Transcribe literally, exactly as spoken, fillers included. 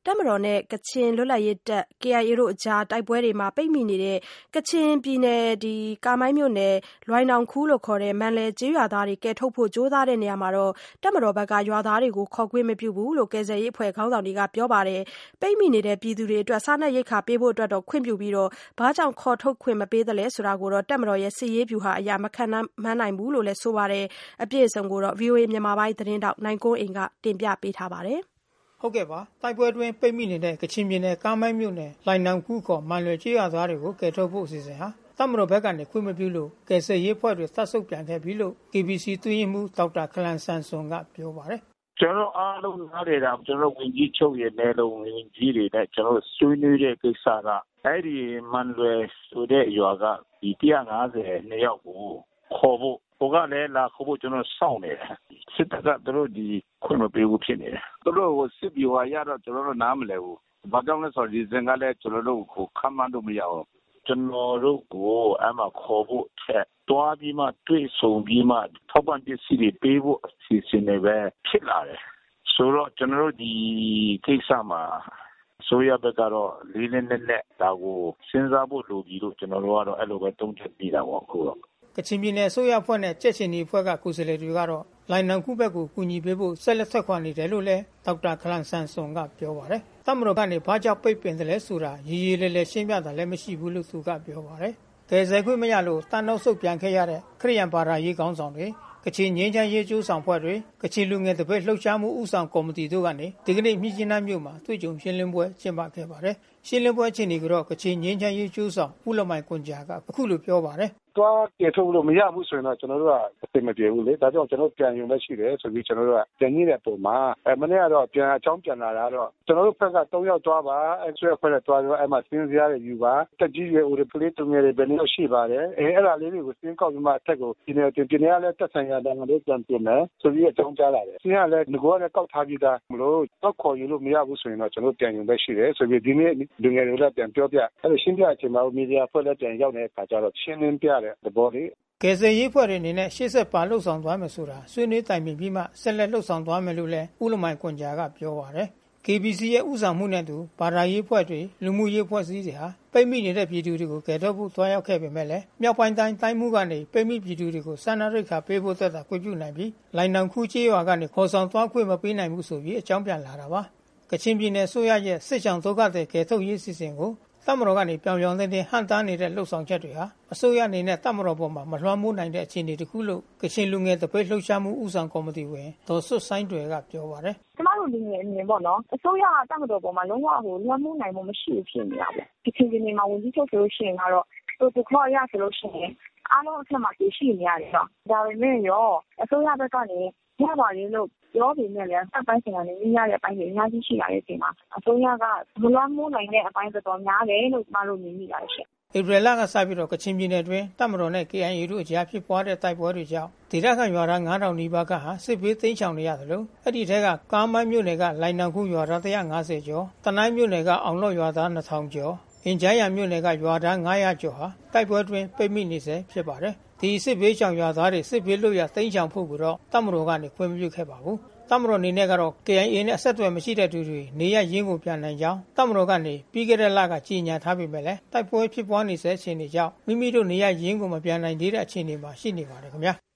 တပ်မတော်နဲ့ကချင်လွတ်လပ်ရေးတပ် K I A တို့အကြားတိုက်ပွဲတွေမှာပိတ်မိနေတဲ့ကချင်ပြည်နယ်ကာမိုင်းမြို့နယ်လွိုင်နောင်ခူးလို့ခေါ်တဲ့မန်လယ်ကျေးရွာသားတွေကယ်ထုတ်ဖို့ကြိုးစားတဲ့နေရာမှာတပ်မတော်ဘက်ကရွာသားတွေကိုခေါ်ခွင့်မပြုဘူးလို့ကယ်ဆယ်ရေးအဖွဲ့ခေါင်းဆောင်တွေကပြောပါတယ်။ပိတ်မိနေတဲ့ပြည်သူတွေအတွက်စားနပ်ရိက္ခာပေးဖို့အတွက်တော့ခွင့်ပြုပြီးဘာကြောင့်ခေါ်ထုတ်ခွင့်မပေးသလဲဆိုတာကိုတော့တပ်မတော်ရဲ့စစ်ရေးဗျူဟာအရမခန့်မှန်းနိုင်ဘူးလို့လည်းဆိုပါတယ်။အပြည့်အစုံကိုတော့ ဗွီအိုအေ မြန်မာပိုင်းသတင်းထောက်နိုင်ကွန်းအိန်ကတင်ပြပေးထားပါတယ်။ဟုတ်ကဲ့ပါတိုက်ပွဲအတွင်းပိတ်မိနေတဲ့ကချင်ပြည်နယ်ကာမိုင်းမြို့နယ်လိုင်နောင်ခူးခေါ်မန်လွယ်ကျေးရွာသားတွေကိုကယ်ထုတ်ဖို့အစီအစဉ်ဟာတပ်မတော်ဘက်ကနေခွင့်မပြုလို့ကယ်ဆယ်ရေးဖွဲ့တွေတပ်ဆုတ်ပြန်ခဲ့ပြီလို့ K B C တွင်းမှုဒေါက်တာခလန်ဆန်ဆွန်ကပြောပါတယ်။ကျွန်တော်အားလုံးနားလေတာကျွန်တော်ဝင်ကြီးချုပ်ရဲ့နယ်လုံးဝင်ကြီးတွေနဲ့ကျွန်တော်ဆွေးနွေးတဲ့ကိစ္စကအဲ့ဒီမန်လွယ်ဆိုတဲ့ရွာကဒီone hundred fiftyနှစ်ယောက်ကိုခေါ်ဖို့ဟိုကလည်းလာခေါ်ဖို့ကျွန်တော်စောင့်နေတယ်စစ်တပ်ကတို့ဒီခွင့်မပေးဘူးဖြစ်နေတယ်တို့ကိုစစ်ပြီးွာရတော့ကျွန်တော်တို့နားမလဲဘူးဘာကြောင့်လဲဆိုတော့ဒီစင်ကလည်းကျွန်တော်တို့ကိုခမ်းမှန်းလို့မရအောင်ကျွန်တော်တို့ကိုအမှခေါ်ဖို့ချက်တွားပြီးမှတွေ့ဆုံပြီးမှထောက်ပံ့ပစ္စည်းတွေပေးဖို့အစီအစဉ်တွေပဲဖြစ်လာတယ်ဆိုတော့ကျွန်တော်တို့ဒီကိစ္စမှာဆိုရဘက်ကတော့လေးလေးနက်နက်ဒါကိုစဉ်းစားဖို့လိုပြီလို့ကျွန်တော်တို့ကတော့အဲ့လိုပဲတုံ့ပြန်ပြီးတာပေါ့အခုတော့ကချင်ပြည်နယ်ဆိုရအဖွဲ့နဲ့ကြက်ချင်ဒီအဖွဲ့ကကိုယ်စားလှယ်တွေကတော့လိုင်နောင်ခုဘက်ကိုကူညီပေးဖို့ဆက်လက်ဆက်ခွာနေတယ်လို့လည်းဒေါက်တာခလန်ဆန်ဆွန်ကပြောပါတယ်။တပ်မတော်ကနေဘာကြောင့်ပိတ်ပင်တယ်လဲဆိုတာရည်ရည်လဲလဲရှင်းပြတာလည်းမရှိဘူးလို့သူကပြောပါတယ်။ကယ်ဆယ်ခွင့်မရလို့တန်နောက်ဆုတ်ပြန်ခဲ့ရတဲ့ခရိယံဘာသာရေးကောင်းဆောင်တွေကချင်ငင်းချမ်းရေးကျိုးဆောင်ဖွဲ့တွေကချင်လူငယ်တပိတ်လှုပ်ရှားမှုဥဆောင်ကော်မတီတို့ကနေဒီကနေ့မြစ်ကြီးနားမြို့မှာတွေ့ကြုံရှင်းလင်းပွဲကျင်းပခဲ့ပါတယ်။ရှင်းလင်းပွဲချင်းတွေကတော့ကချင်ငင်းချမ်းရေးကျိုးဆောင်ဦးလမိုင်ကွန်ဂျာကအခုလိုပြောပါတယ်။တွားပြေထုတ်လို့မရဘူးဆိုရင်တော့ကျွန်တော်တို့ကအသိမပြေဘူးလေဒါကြောင့်ကျွန်တော်ပြန်ရုံပဲရှိတယ်ဆိုပြီးကျွန်တော်တို့ကပြန်ညှိတဲ့ပုံမှာအဲမနေ့ကတော့ပြန်အချောင်းပြန်လာတာတော့ကျွန်တော်တို့ဘက်ကthreeယောက်တွားပါအဲဆွဲဖွဲ့နဲ့တွားတော့အဲမှာစင်းစရာတွေယူပါတက်ကြီးရွယ်ဦးတွေကလေးတုံငယ်တွေဘယ်နည်းရှိပါတယ်အဲအဲ့ဒါလေးတွေကိုစင်းကောက်ပြီးမှအထက်ကိုဒီနေ့တင်ပြနေရလဲတက်ဆိုင်ရတဲ့ငါတို့ပြန်ပြင်မယ်ဆိုပြီးအကြောင်းကြားလာတယ်စင်းကလည်းငကောလည်းကောက်ထားပြီးသားမလို့တော့ခေါ်ယူလို့မရဘူးဆိုရင်တော့ကျွန်တော်ပြန်ရုံပဲရှိတယ်ဆိုပြီးဒီနေ့လူငယ်တွေလည်းပြန်ပြောပြအဲလိုရှင်းပြအချိန်မှာမီဒီယာဖွဲ့လည်းပြန်ရောက်နေတဲ့အခါကျတော့ရှင်းလင်းပြတဲ့သဘောလေးကယ်ဆယ်ရေးဖွဲ့တွေအနေနဲ့ရှေ့ဆက်ပါလှုပ်ဆောင်သွားမယ်ဆိုတာဆွေးနွေးတိုင်ပင်ပြီးမှဆက်လက်လှုပ်ဆောင်သွားမယ်လို့လည်းဦးလမိုင်ကွန်ဂျာကပြောပါတယ်။ K B C ရဲ့ဥဆောင်မှုနဲ့တူဘာသာရေးဖွဲ့တွေလူမှုရေးဖွဲ့စည်းတွေဟာပိတ်မိနေတဲ့ပြည်သူတွေကိုကယ်ထုတ်ဖို့တွားရောက်ခဲ့ပေမဲ့လည်းမြောက်ပိုင်းတိုင်းတိုင်းမှုကနေပိတ်မိပြည်သူတွေကိုစာနာရိက္ခာပေးဖို့သက်သာခွင့်ပြုနိုင်ပြီးလိုင်နောင်ခူးကျေးရွာကနေခေါ်ဆောင်သွားခွင့်မပေးနိုင်ဘူးဆိုပြီးအကြောင်းပြန်လာတာပါ။ကချင်ပြည်နယ်ဆိုရရဲ့စစ်ဆောင်ဒုက္ခသည်ကယ်ထုတ်ရေးစီစဉ်ကိုတပ်မတော်ကနေပြောင်ပြောင်တင်းတင်းဟန်တားနေတဲ့လှုပ်ဆောင်ချက်တွေဟာအစိုးရအနေနဲ့တပ်မတော်ပေါ်မှာမလွှမ်းမိုးနိုင်တဲ့အခြေအနေတခုလို့ကချင်လူငယ်တပိတ်လှုပ်ရှားမှုဥဆောင်ကော်မတီဝင်ဒေါ်စွတ်ဆိုင်တွေကပြောပါတယ်ကျမတို့လူငယ်အမြင်ပေါ့နော်အစိုးရကတပ်မတော်ပေါ်မှာလုံးဝဟိုလွှမ်းမိုးနိုင်မှုမရှိဘူးဖြစ်နေတာပေါ့ကချင်ပြည်နယ်မှာဝန်ကြီးချုပ်ဆိုလို့ရှိရင်ကတော့သူတို့ခေါ်ရဆိုလို့ရှိရင်အားလုံးအထက်မှာသိရှိနေရတယ်နော်ဒါပေမဲ့ရောအစိုးရဘက်ကနေရပါလေလို့ပြောပြီးနဲ့လည်းအပိုင်းဆိုင်ရာနဲ့ရတဲ့အပိုင်းတွေအများကြီးရှိလာတဲ့အချိန်မှာအစိုးရကမလွှမ်းမိုးနိုင်တဲ့အပိုင်းတော်တော်များတယ်လို့ကျမတို့မြင်မိပါတယ်ရှင်ဧပြီလကစပြီးတော့ကချင်ပြည်နယ်တွင်တပ်မတော်နဲ့ K I A တို့အကြားဖြစ်ပွားတဲ့တိုက်ပွဲတွေကြောင့်ဒေသခံရွာသားfive thousandနီးပါးကဟာစစ်ဘေးသိမ်းချောင်နေရတယ်လို့အဲ့ဒီထဲကကားမိုင်းမြို့နယ်ကလိုင်နောင်ခုရွာသားone hundred fiftyကျော်တနိုင်းမြို့နယ်ကအောင်လော့ရွာသားtwo thousandကျော်အင်ဂျန်းရံမြို့နယ်ကရွာသားfive hundredကျော်ဟာတိုက်ပွဲတွင်ပိတ်မိနေစေဖြစ်ပါတယ်ဒီစစ်ဘေးချောင်ရွာသားတွေစစ်ဘေးလွတ်ရာသိမ်းချောင်ဖို့ကိုတော့တပ်မတော်ကနေခွင့်မပြုခဲ့ပါဘူးတပ်မတော်အနေနဲ့ကတော့ K I A နဲ့အဆက်အသွယ်မရှိတဲ့သူတွေနေရရင်းကိုပြန်နိုင်ကြောင်းတပ်မတော်ကနေပြီးခဲ့တဲ့လကကြေညာထားပေမဲ့လည်းတိုက်ပွဲဖြစ်ပွားနေဆဲအခြေအနေကြောင့်မိမိတို့နေရရင်းကိုမပြန်နိုင်သေးတဲ့အခြေအနေမှာရှိနေပါတယ်ခင်ဗျာ